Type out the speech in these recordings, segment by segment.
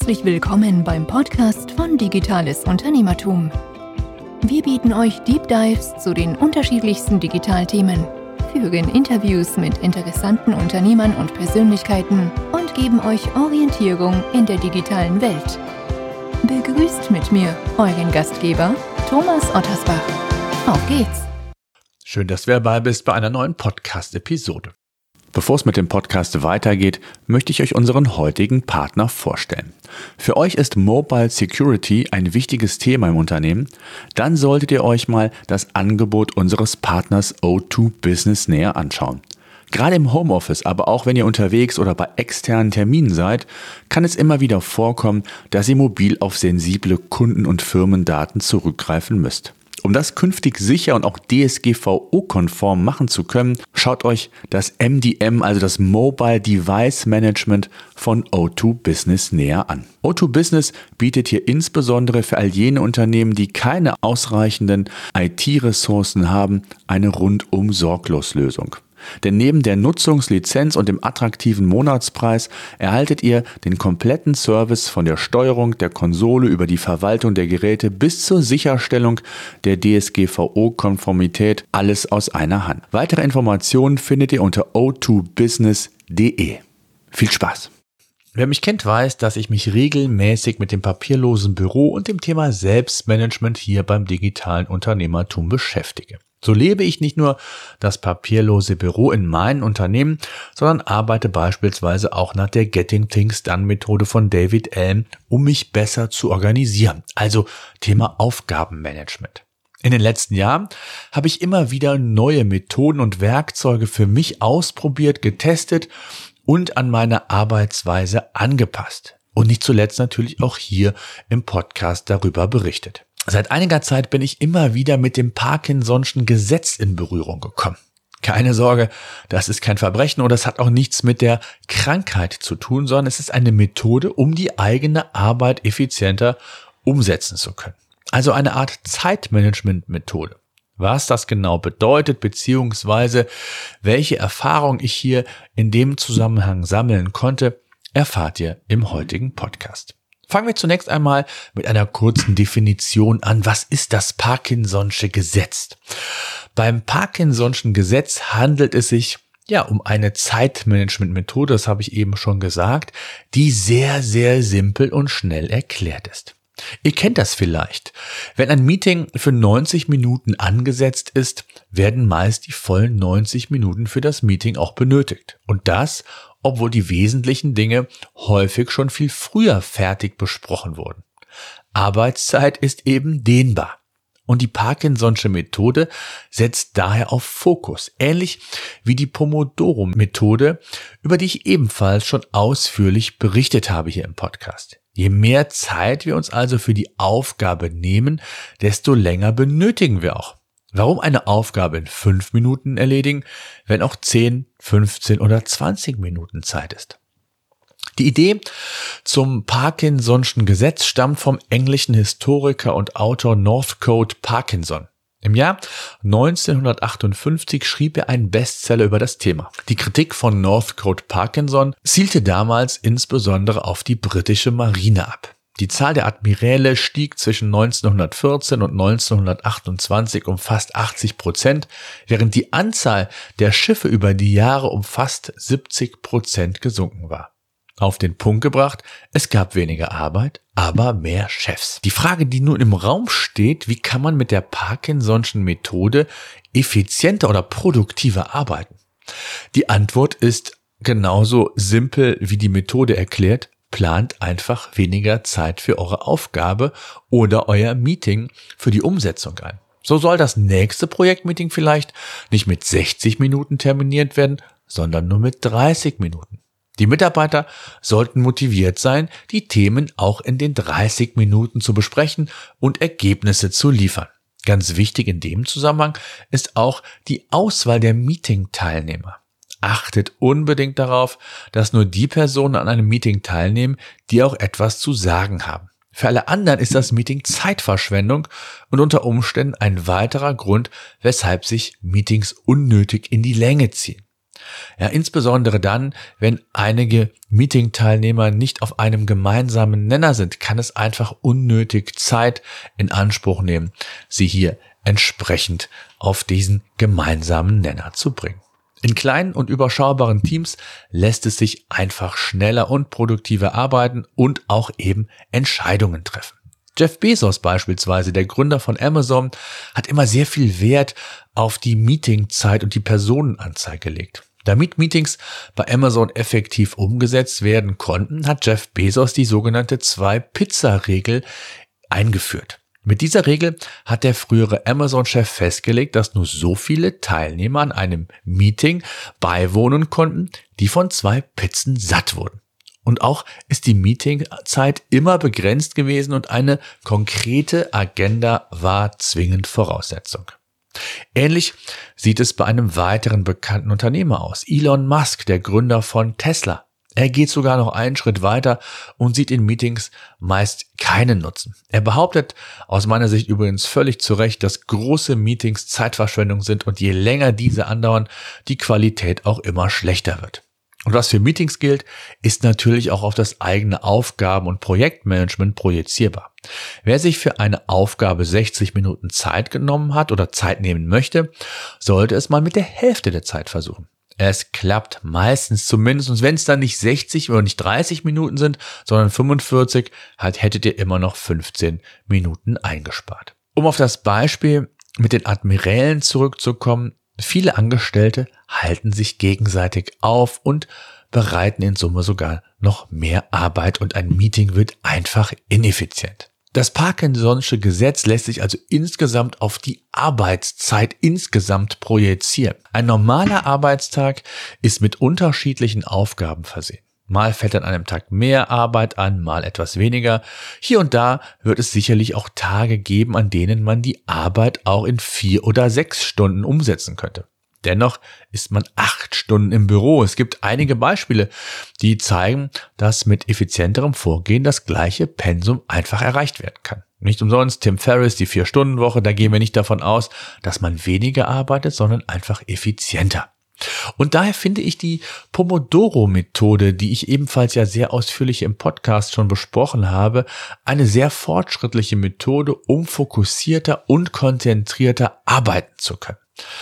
Herzlich willkommen beim Podcast von Digitales Unternehmertum. Wir bieten euch Deep Dives zu den unterschiedlichsten Digitalthemen, führen Interviews mit interessanten Unternehmern und Persönlichkeiten und geben euch Orientierung in der digitalen Welt. Begrüßt mit mir euren Gastgeber Thomas Ottersbach. Auf geht's! Schön, dass du dabei bist bei einer neuen Podcast-Episode. Bevor es mit dem Podcast weitergeht, möchte ich euch unseren heutigen Partner vorstellen. Für euch ist Mobile Security ein wichtiges Thema im Unternehmen? Dann solltet ihr euch mal das Angebot unseres Partners O2 Business näher anschauen. Gerade im Homeoffice, aber auch wenn ihr unterwegs oder bei externen Terminen seid, kann es immer wieder vorkommen, dass ihr mobil auf sensible Kunden- und Firmendaten zurückgreifen müsst. Um das künftig sicher und auch DSGVO-konform machen zu können, schaut euch das MDM, also das Mobile Device Management von O2 Business näher an. O2 Business bietet hier insbesondere für all jene Unternehmen, die keine ausreichenden IT-Ressourcen haben, eine rundum sorglos Lösung. Denn neben der Nutzungslizenz und dem attraktiven Monatspreis erhaltet ihr den kompletten Service von der Steuerung der Konsole über die Verwaltung der Geräte bis zur Sicherstellung der DSGVO-Konformität, alles aus einer Hand. Weitere Informationen findet ihr unter o2business.de. Viel Spaß! Wer mich kennt, weiß, dass ich mich regelmäßig mit dem papierlosen Büro und dem Thema Selbstmanagement hier beim digitalen Unternehmertum beschäftige. So lebe ich nicht nur das papierlose Büro in meinem Unternehmen, sondern arbeite beispielsweise auch nach der Getting Things Done Methode von David Allen, um mich besser zu organisieren. Also Thema Aufgabenmanagement. In den letzten Jahren habe ich immer wieder neue Methoden und Werkzeuge für mich ausprobiert, getestet und an meine Arbeitsweise angepasst. Und nicht zuletzt natürlich auch hier im Podcast darüber berichtet. Seit einiger Zeit bin ich immer wieder mit dem Parkinson'schen Gesetz in Berührung gekommen. Keine Sorge, das ist kein Verbrechen oder es hat auch nichts mit der Krankheit zu tun, sondern es ist eine Methode, um die eigene Arbeit effizienter umsetzen zu können. Also eine Art Zeitmanagement-Methode. Was das genau bedeutet, beziehungsweise welche Erfahrung ich hier in dem Zusammenhang sammeln konnte, erfahrt ihr im heutigen Podcast. Fangen wir zunächst einmal mit einer kurzen Definition an. Was ist das Parkinson'sche Gesetz? Beim Parkinson'schen Gesetz handelt es sich um eine Zeitmanagement-Methode, das habe ich eben schon gesagt, die sehr, sehr simpel und schnell erklärt ist. Ihr kennt das vielleicht. Wenn ein Meeting für 90 Minuten angesetzt ist, werden meist die vollen 90 Minuten für das Meeting auch benötigt. Und das, obwohl die wesentlichen Dinge häufig schon viel früher fertig besprochen wurden. Arbeitszeit ist eben dehnbar. Und die Parkinson'sche Methode setzt daher auf Fokus, ähnlich wie die Pomodoro-Methode, über die ich ebenfalls schon ausführlich berichtet habe hier im Podcast. Je mehr Zeit wir uns also für die Aufgabe nehmen, desto länger benötigen wir auch. Warum eine Aufgabe in 5 Minuten erledigen, wenn auch 10, 15 oder 20 Minuten Zeit ist? Die Idee zum Parkinson'schen Gesetz stammt vom englischen Historiker und Autor Northcote Parkinson. Im Jahr 1958 schrieb er einen Bestseller über das Thema. Die Kritik von Northcote Parkinson zielte damals insbesondere auf die britische Marine ab. Die Zahl der Admiräle stieg zwischen 1914 und 1928 um fast 80%, während die Anzahl der Schiffe über die Jahre um fast 70% gesunken war. Auf den Punkt gebracht, es gab weniger Arbeit, aber mehr Chefs. Die Frage, die nun im Raum steht, wie kann man mit der Parkinson'schen Methode effizienter oder produktiver arbeiten? Die Antwort ist genauso simpel, wie die Methode erklärt: Plant einfach weniger Zeit für eure Aufgabe oder euer Meeting für die Umsetzung ein. So soll das nächste Projektmeeting vielleicht nicht mit 60 Minuten terminiert werden, sondern nur mit 30 Minuten. Die Mitarbeiter sollten motiviert sein, die Themen auch in den 30 Minuten zu besprechen und Ergebnisse zu liefern. Ganz wichtig in dem Zusammenhang ist auch die Auswahl der Meeting-Teilnehmer. Achtet unbedingt darauf, dass nur die Personen an einem Meeting teilnehmen, die auch etwas zu sagen haben. Für alle anderen ist das Meeting Zeitverschwendung und unter Umständen ein weiterer Grund, weshalb sich Meetings unnötig in die Länge ziehen. Ja, insbesondere dann, wenn einige Meeting-Teilnehmer nicht auf einem gemeinsamen Nenner sind, kann es einfach unnötig Zeit in Anspruch nehmen, sie hier entsprechend auf diesen gemeinsamen Nenner zu bringen. In kleinen und überschaubaren Teams lässt es sich einfach schneller und produktiver arbeiten und auch eben Entscheidungen treffen. Jeff Bezos beispielsweise, der Gründer von Amazon, hat immer sehr viel Wert auf die Meetingzeit und die Personenanzahl gelegt. Damit Meetings bei Amazon effektiv umgesetzt werden konnten, hat Jeff Bezos die sogenannte 2-Pizza-Regel eingeführt. Mit dieser Regel hat der frühere Amazon-Chef festgelegt, dass nur so viele Teilnehmer an einem Meeting beiwohnen konnten, die von 2 Pizzen satt wurden. Und auch ist die Meetingzeit immer begrenzt gewesen und eine konkrete Agenda war zwingend Voraussetzung. Ähnlich sieht es bei einem weiteren bekannten Unternehmer aus, Elon Musk, der Gründer von Tesla. Er geht sogar noch einen Schritt weiter und sieht in Meetings meist keinen Nutzen. Er behauptet aus meiner Sicht übrigens völlig zu Recht, dass große Meetings Zeitverschwendung sind und je länger diese andauern, die Qualität auch immer schlechter wird. Und was für Meetings gilt, ist natürlich auch auf das eigene Aufgaben- und Projektmanagement projizierbar. Wer sich für eine Aufgabe 60 Minuten Zeit genommen hat oder Zeit nehmen möchte, sollte es mal mit der Hälfte der Zeit versuchen. Es klappt meistens zumindest, und wenn es dann nicht 60 oder nicht 30 Minuten sind, sondern 45, hättet ihr immer noch 15 Minuten eingespart. Um auf das Beispiel mit den Admirälen zurückzukommen, viele Angestellte halten sich gegenseitig auf und bereiten in Summe sogar noch mehr Arbeit und ein Meeting wird einfach ineffizient. Das Parkinson'sche Gesetz lässt sich also insgesamt auf die Arbeitszeit insgesamt projizieren. Ein normaler Arbeitstag ist mit unterschiedlichen Aufgaben versehen. Mal fällt an einem Tag mehr Arbeit an, mal etwas weniger. Hier und da wird es sicherlich auch Tage geben, an denen man die Arbeit auch in 4 oder 6 Stunden umsetzen könnte. Dennoch ist man 8 Stunden im Büro. Es gibt einige Beispiele, die zeigen, dass mit effizienterem Vorgehen das gleiche Pensum einfach erreicht werden kann. Nicht umsonst Tim Ferriss, die 4-Stunden-Woche, da gehen wir nicht davon aus, dass man weniger arbeitet, sondern einfach effizienter. Und daher finde ich die Pomodoro-Methode, die ich ebenfalls ja sehr ausführlich im Podcast schon besprochen habe, eine sehr fortschrittliche Methode, um fokussierter und konzentrierter arbeiten zu können.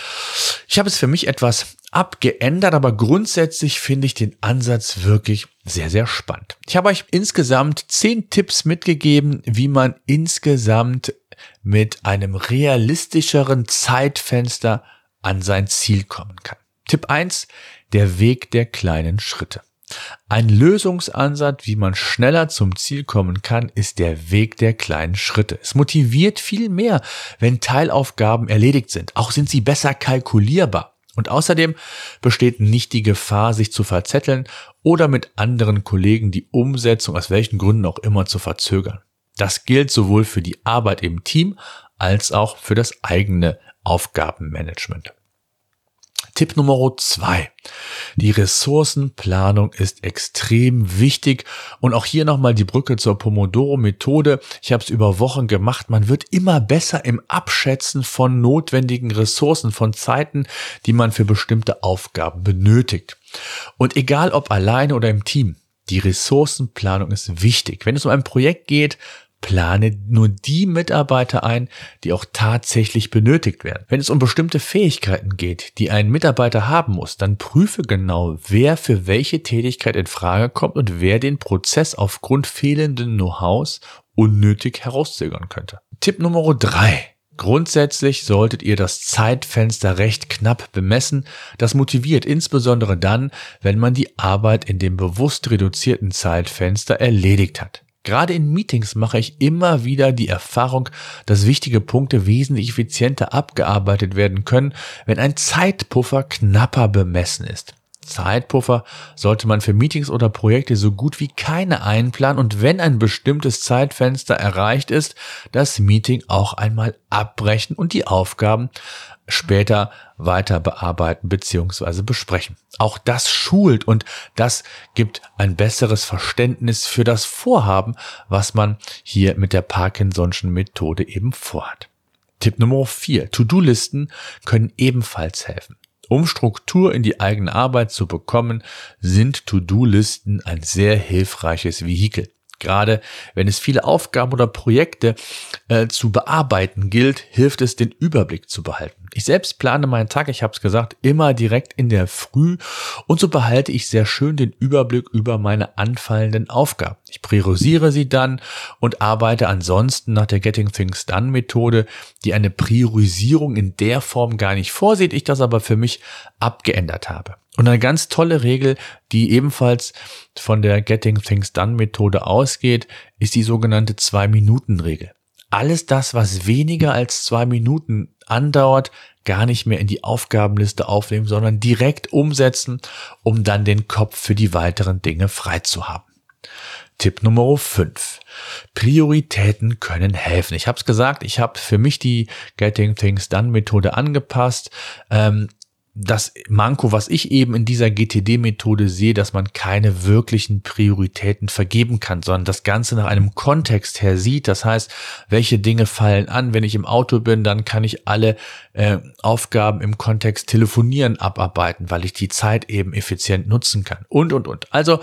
Ich habe es für mich etwas abgeändert, aber grundsätzlich finde ich den Ansatz wirklich sehr, sehr spannend. Ich habe euch insgesamt 10 Tipps mitgegeben, wie man insgesamt mit einem realistischeren Zeitfenster an sein Ziel kommen kann. Tipp 1, der Weg der kleinen Schritte. Ein Lösungsansatz, wie man schneller zum Ziel kommen kann, ist der Weg der kleinen Schritte. Es motiviert viel mehr, wenn Teilaufgaben erledigt sind. Auch sind sie besser kalkulierbar. Und außerdem besteht nicht die Gefahr, sich zu verzetteln oder mit anderen Kollegen die Umsetzung aus welchen Gründen auch immer zu verzögern. Das gilt sowohl für die Arbeit im Team als auch für das eigene Aufgabenmanagement. Tipp Nummer 2. Die Ressourcenplanung ist extrem wichtig und auch hier nochmal die Brücke zur Pomodoro-Methode. Ich habe es über Wochen gemacht. Man wird immer besser im Abschätzen von notwendigen Ressourcen, von Zeiten, die man für bestimmte Aufgaben benötigt. Und egal ob alleine oder im Team, die Ressourcenplanung ist wichtig. Wenn es um ein Projekt geht, plane nur die Mitarbeiter ein, die auch tatsächlich benötigt werden. Wenn es um bestimmte Fähigkeiten geht, die ein Mitarbeiter haben muss, dann prüfe genau, wer für welche Tätigkeit in Frage kommt und wer den Prozess aufgrund fehlenden Know-hows unnötig herauszögern könnte. Tipp Nummer 3. Grundsätzlich solltet ihr das Zeitfenster recht knapp bemessen. Das motiviert insbesondere dann, wenn man die Arbeit in dem bewusst reduzierten Zeitfenster erledigt hat. Gerade in Meetings mache ich immer wieder die Erfahrung, dass wichtige Punkte wesentlich effizienter abgearbeitet werden können, wenn ein Zeitpuffer knapper bemessen ist. Zeitpuffer sollte man für Meetings oder Projekte so gut wie keine einplanen und wenn ein bestimmtes Zeitfenster erreicht ist, das Meeting auch einmal abbrechen und die Aufgaben später weiter bearbeiten bzw. besprechen. Auch das schult und das gibt ein besseres Verständnis für das Vorhaben, was man hier mit der Parkinson'schen Methode eben vorhat. Tipp Nummer 4. To-Do-Listen können ebenfalls helfen. Um Struktur in die eigene Arbeit zu bekommen, sind To-Do-Listen ein sehr hilfreiches Vehikel. Gerade wenn es viele Aufgaben oder Projekte zu bearbeiten gilt, hilft es, den Überblick zu behalten. Ich selbst plane meinen Tag, ich habe es gesagt, immer direkt in der Früh und so behalte ich sehr schön den Überblick über meine anfallenden Aufgaben. Ich priorisiere sie dann und arbeite ansonsten nach der Getting Things Done Methode, die eine Priorisierung in der Form gar nicht vorsieht, ich das aber für mich abgeändert habe. Und eine ganz tolle Regel, die ebenfalls von der Getting Things Done Methode ausgeht, ist die sogenannte 2-Minuten-Regel. Alles das, was weniger als 2 Minuten andauert, gar nicht mehr in die Aufgabenliste aufnehmen, sondern direkt umsetzen, um dann den Kopf für die weiteren Dinge frei zu haben. Tipp Nummer 5. Prioritäten können helfen. Ich habe es gesagt, ich habe für mich die Getting Things Done Methode angepasst. Das Manko, was ich eben in dieser GTD-Methode sehe, dass man keine wirklichen Prioritäten vergeben kann, sondern das Ganze nach einem Kontext her sieht. Das heißt, welche Dinge fallen an? Wenn ich im Auto bin, dann kann ich alle Aufgaben im Kontext Telefonieren abarbeiten, weil ich die Zeit eben effizient nutzen kann und. Also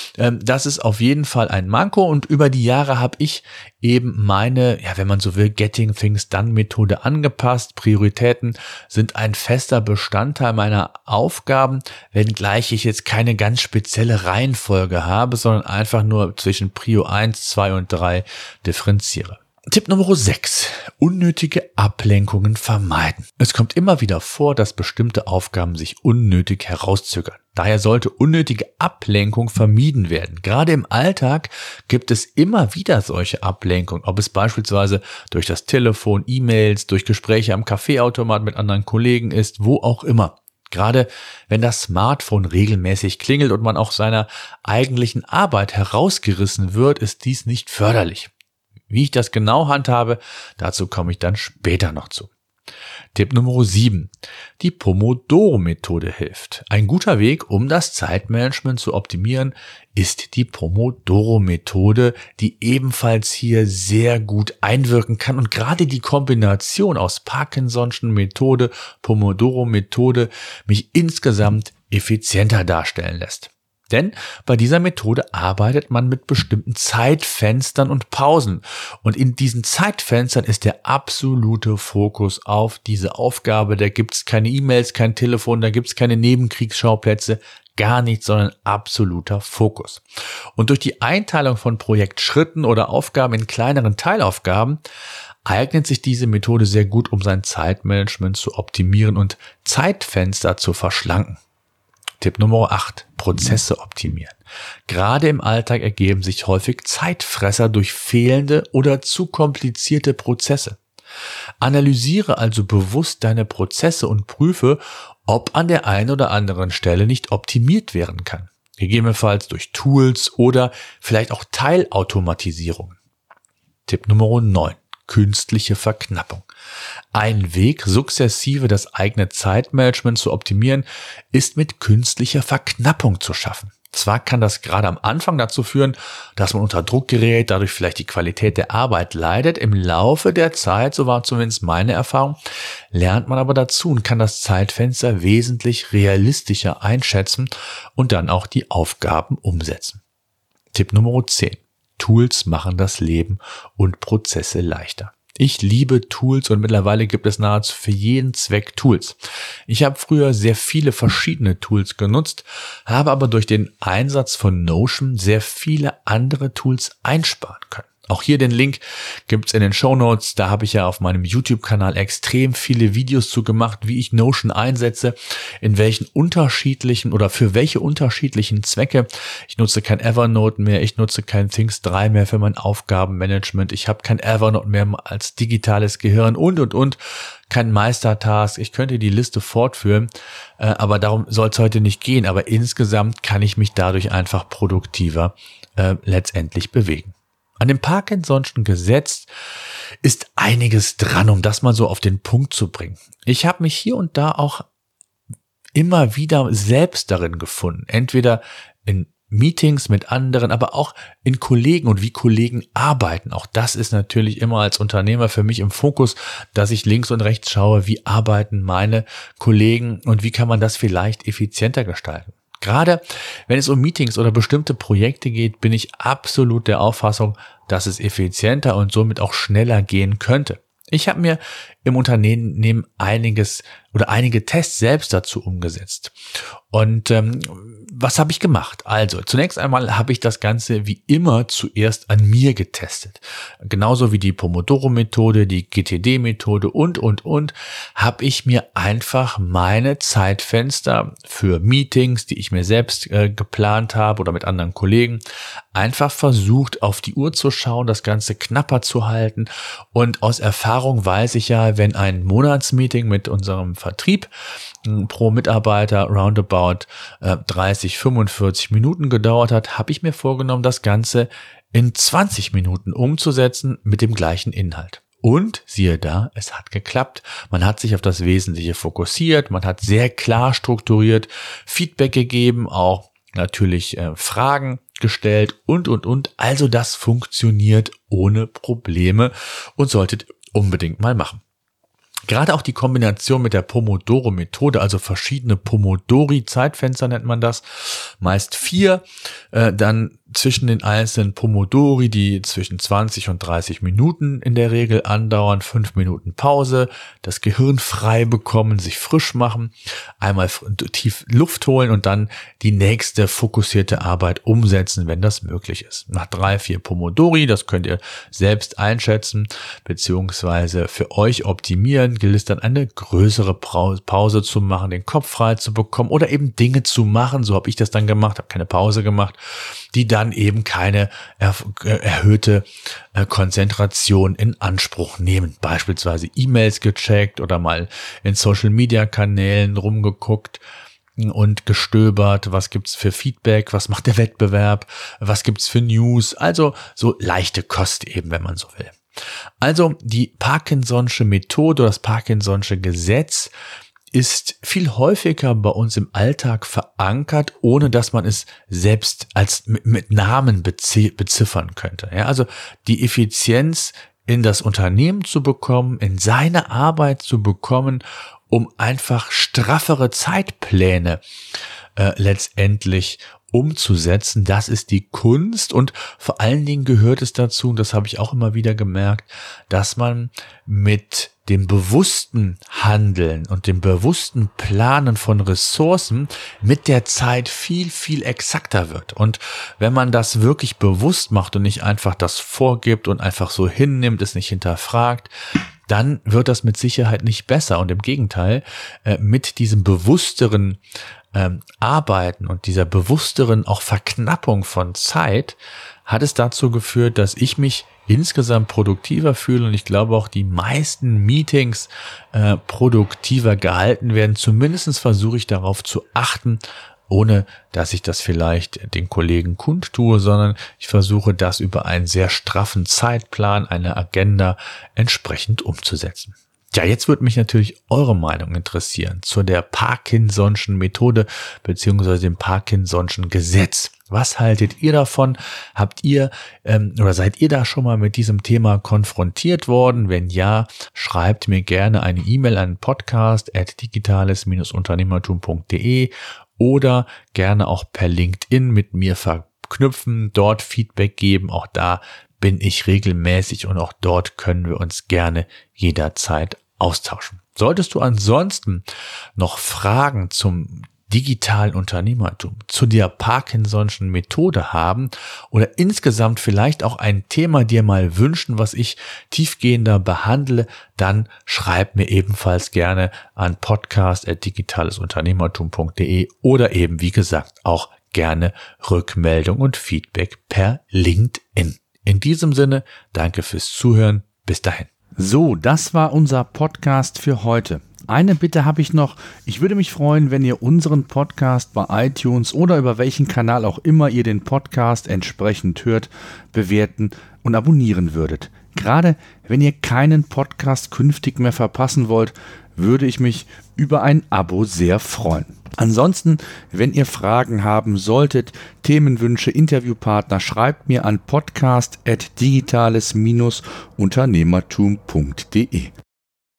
das ist auf jeden Fall ein Manko und über die Jahre habe ich eben meine, wenn man so will, Getting Things Done Methode angepasst. Prioritäten sind ein fester Bestandteil meiner Aufgaben, wenngleich ich jetzt keine ganz spezielle Reihenfolge habe, sondern einfach nur zwischen Prio 1, 2 und 3 differenziere. Tipp Nummer 6. Unnötige Ablenkungen vermeiden. Es kommt immer wieder vor, dass bestimmte Aufgaben sich unnötig herauszögern. Daher sollte unnötige Ablenkung vermieden werden. Gerade im Alltag gibt es immer wieder solche Ablenkungen, ob es beispielsweise durch das Telefon, E-Mails, durch Gespräche am Kaffeeautomat mit anderen Kollegen ist, wo auch immer. Gerade wenn das Smartphone regelmäßig klingelt und man aus seiner eigentlichen Arbeit herausgerissen wird, ist dies nicht förderlich. Wie ich das genau handhabe, dazu komme ich dann später noch zu. Tipp Nummer 7. Die Pomodoro-Methode hilft. Ein guter Weg, um das Zeitmanagement zu optimieren, ist die Pomodoro-Methode, die ebenfalls hier sehr gut einwirken kann und gerade die Kombination aus Parkinson'schen Methode, Pomodoro-Methode mich insgesamt effizienter darstellen lässt. Denn bei dieser Methode arbeitet man mit bestimmten Zeitfenstern und Pausen. Und in diesen Zeitfenstern ist der absolute Fokus auf diese Aufgabe. Da gibt es keine E-Mails, kein Telefon, da gibt es keine Nebenkriegsschauplätze, gar nichts, sondern absoluter Fokus. Und durch die Einteilung von Projektschritten oder Aufgaben in kleineren Teilaufgaben eignet sich diese Methode sehr gut, um sein Zeitmanagement zu optimieren und Zeitfenster zu verschlanken. Tipp Nummer 8. Prozesse optimieren. Gerade im Alltag ergeben sich häufig Zeitfresser durch fehlende oder zu komplizierte Prozesse. Analysiere also bewusst deine Prozesse und prüfe, ob an der einen oder anderen Stelle nicht optimiert werden kann. Gegebenenfalls durch Tools oder vielleicht auch Teilautomatisierung. Tipp Nummer 9. Künstliche Verknappung. Ein Weg, sukzessive das eigene Zeitmanagement zu optimieren, ist mit künstlicher Verknappung zu schaffen. Zwar kann das gerade am Anfang dazu führen, dass man unter Druck gerät, dadurch vielleicht die Qualität der Arbeit leidet. Im Laufe der Zeit, so war zumindest meine Erfahrung, lernt man aber dazu und kann das Zeitfenster wesentlich realistischer einschätzen und dann auch die Aufgaben umsetzen. Tipp Nummer 10. Tools machen das Leben und Prozesse leichter. Ich liebe Tools und mittlerweile gibt es nahezu für jeden Zweck Tools. Ich habe früher sehr viele verschiedene Tools genutzt, habe aber durch den Einsatz von Notion sehr viele andere Tools einsparen können. Auch hier den Link gibt's in den Shownotes. Da habe ich ja auf meinem YouTube-Kanal extrem viele Videos zu gemacht, wie ich Notion einsetze, in welchen unterschiedlichen oder für welche unterschiedlichen Zwecke. Ich nutze kein Evernote mehr, ich nutze kein Things 3 mehr für mein Aufgabenmanagement. Ich habe kein Evernote mehr als digitales Gehirn und. Kein Meistertask. Ich könnte die Liste fortführen, aber darum soll es heute nicht gehen. Aber insgesamt kann ich mich dadurch einfach produktiver letztendlich bewegen. An dem Parkinson'schen Gesetz ist einiges dran, um das mal so auf den Punkt zu bringen. Ich habe mich hier und da auch immer wieder selbst darin gefunden, entweder in Meetings mit anderen, aber auch in Kollegen und wie Kollegen arbeiten. Auch das ist natürlich immer als Unternehmer für mich im Fokus, dass ich links und rechts schaue, wie arbeiten meine Kollegen und wie kann man das vielleicht effizienter gestalten. Gerade wenn es um Meetings oder bestimmte Projekte geht, bin ich absolut der Auffassung, dass es effizienter und somit auch schneller gehen könnte. Ich habe mir im Unternehmen einige Tests selbst dazu umgesetzt. Und was habe ich gemacht? Also zunächst einmal habe ich das Ganze wie immer zuerst an mir getestet. Genauso wie die Pomodoro-Methode, die GTD-Methode und habe ich mir einfach meine Zeitfenster für Meetings, die ich mir selbst geplant habe oder mit anderen Kollegen, einfach versucht auf die Uhr zu schauen, das Ganze knapper zu halten. Und aus Erfahrung weiß ich ja, wenn ein Monatsmeeting mit unserem Vertrieb pro Mitarbeiter roundabout 30, 45 Minuten gedauert hat, habe ich mir vorgenommen, das Ganze in 20 Minuten umzusetzen mit dem gleichen Inhalt. Und siehe da, es hat geklappt. Man hat sich auf das Wesentliche fokussiert, man hat sehr klar strukturiert Feedback gegeben, auch natürlich Fragen gestellt und. Also das funktioniert ohne Probleme und solltet unbedingt mal machen. Gerade auch die Kombination mit der Pomodoro-Methode, also verschiedene Pomodori-Zeitfenster nennt man das, meist 4, dann zwischen den einzelnen Pomodori, die zwischen 20 und 30 Minuten in der Regel andauern, 5 Minuten Pause, das Gehirn frei bekommen, sich frisch machen, einmal tief Luft holen und dann die nächste fokussierte Arbeit umsetzen, wenn das möglich ist. Nach 3, 4 Pomodori, das könnt ihr selbst einschätzen, beziehungsweise für euch optimieren, gilt es dann eine größere Pause zu machen, den Kopf frei zu bekommen oder eben Dinge zu machen, so habe ich das dann gemacht, habe keine Pause gemacht, die dann eben keine erhöhte Konzentration in Anspruch nehmen. Beispielsweise E-Mails gecheckt oder mal in Social-Media-Kanälen rumgeguckt und gestöbert, was gibt's für Feedback, was macht der Wettbewerb, was gibt's für News, also so leichte Kost eben, wenn man so will. Also die Parkinson'sche Methode, das Parkinson'sche Gesetz ist viel häufiger bei uns im Alltag verankert, ohne dass man es selbst als mit Namen beziffern könnte. Ja, also die Effizienz in das Unternehmen zu bekommen, in seine Arbeit zu bekommen, um einfach straffere Zeitpläne letztendlich umzusetzen, das ist die Kunst und vor allen Dingen gehört es dazu, und das habe ich auch immer wieder gemerkt, dass man mit dem bewussten Handeln und dem bewussten Planen von Ressourcen mit der Zeit viel, viel exakter wird. Und wenn man das wirklich bewusst macht und nicht einfach das vorgibt und einfach so hinnimmt, es nicht hinterfragt, dann wird das mit Sicherheit nicht besser. Und im Gegenteil, mit diesem bewussteren Arbeiten und dieser bewussteren auch Verknappung von Zeit hat es dazu geführt, dass ich mich insgesamt produktiver fühle und ich glaube auch die meisten Meetings produktiver gehalten werden. Zumindest versuche ich darauf zu achten, ohne dass ich das vielleicht den Kollegen kundtue, sondern ich versuche das über einen sehr straffen Zeitplan, eine Agenda entsprechend umzusetzen. Ja, jetzt würde mich natürlich eure Meinung interessieren zu der Parkinson'schen Methode beziehungsweise dem Parkinson'schen Gesetz. Was haltet ihr davon? Habt ihr oder seid ihr da schon mal mit diesem Thema konfrontiert worden? Wenn ja, schreibt mir gerne eine E-Mail an podcast@digitales-unternehmertum.de oder gerne auch per LinkedIn mit mir verknüpfen, dort Feedback geben. Auch da bin ich regelmäßig und auch dort können wir uns gerne jederzeit austauschen. Solltest du ansonsten noch Fragen zum digitalen Unternehmertum, zu der Parkinson'schen Methode haben oder insgesamt vielleicht auch ein Thema dir mal wünschen, was ich tiefgehender behandle, dann schreib mir ebenfalls gerne an podcast@digitalesunternehmertum.de oder eben, wie gesagt, auch gerne Rückmeldung und Feedback per LinkedIn. In diesem Sinne, danke fürs Zuhören. Bis dahin. So, das war unser Podcast für heute. Eine Bitte habe ich noch. Ich würde mich freuen, wenn ihr unseren Podcast bei iTunes oder über welchen Kanal auch immer ihr den Podcast entsprechend hört, bewerten und abonnieren würdet. Gerade wenn ihr keinen Podcast künftig mehr verpassen wollt, würde ich mich über ein Abo sehr freuen. Ansonsten, wenn ihr Fragen haben solltet, Themenwünsche, Interviewpartner, schreibt mir an podcast@digitales-unternehmertum.de.